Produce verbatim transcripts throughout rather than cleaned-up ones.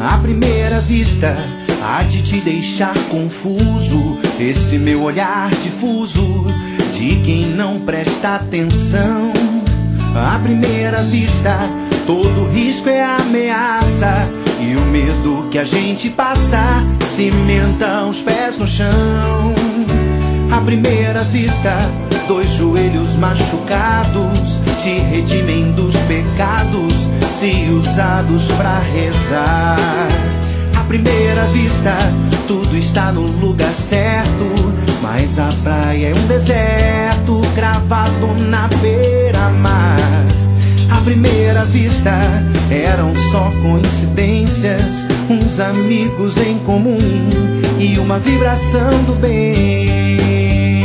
À primeira vista há de te deixar confuso esse meu olhar difuso de quem não presta atenção. À primeira vista todo risco é ameaça, e o medo que a gente passa cimenta os pés no chão. À primeira vista dois joelhos machucados te redimem dos pecados se usados pra rezar. À primeira vista tudo está no lugar certo, mas a praia é um deserto cravado na beira-mar. À primeira vista eram só coincidências, uns amigos em comum e uma vibração do bem.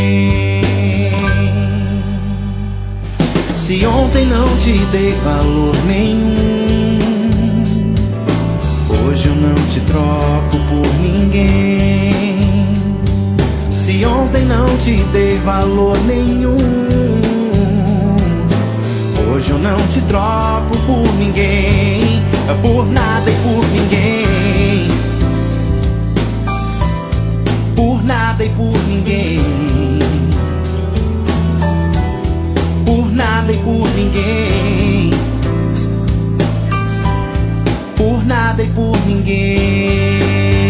Se ontem não te dei valor nenhum, hoje eu não te troco por ninguém. Se ontem não te dei valor nenhum, hoje eu não te troco por ninguém, por nada e por ninguém, por nada e por ninguém, por nada e por ninguém, por nada e por ninguém.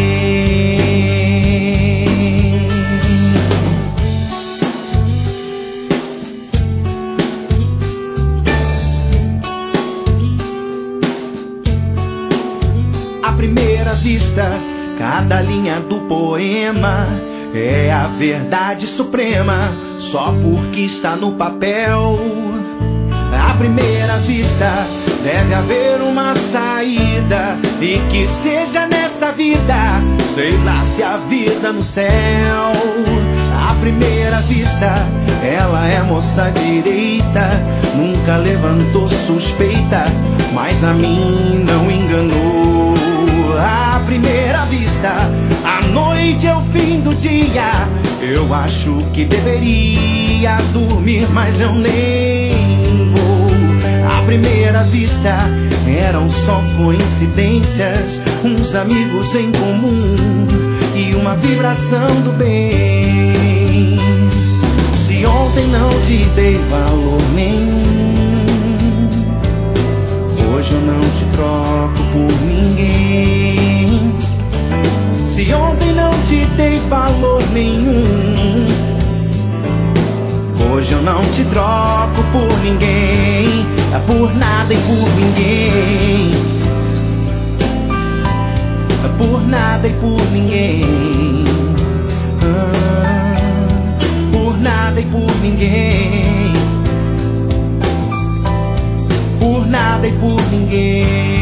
À primeira vista, cada linha do poema é a verdade suprema, só porque está no papel. À primeira vista deve haver uma saída, e que seja nessa vida, sei lá se a vida no céu. À primeira vista ela é moça direita, nunca levantou suspeita, mas a mim não enganou. À primeira vista a noite é o fim do dia, eu acho que deveria dormir, mas eu nem vou. À primeira vista eram só coincidências, uns amigos em comum e uma vibração do bem. Se ontem não te dei valor nenhum, hoje eu não te troco por ninguém. Se ontem não te dei valor nenhum, hoje eu não te troco por ninguém, por nada e por ninguém, por nada e por ninguém, por nada e por ninguém, por nada e por ninguém.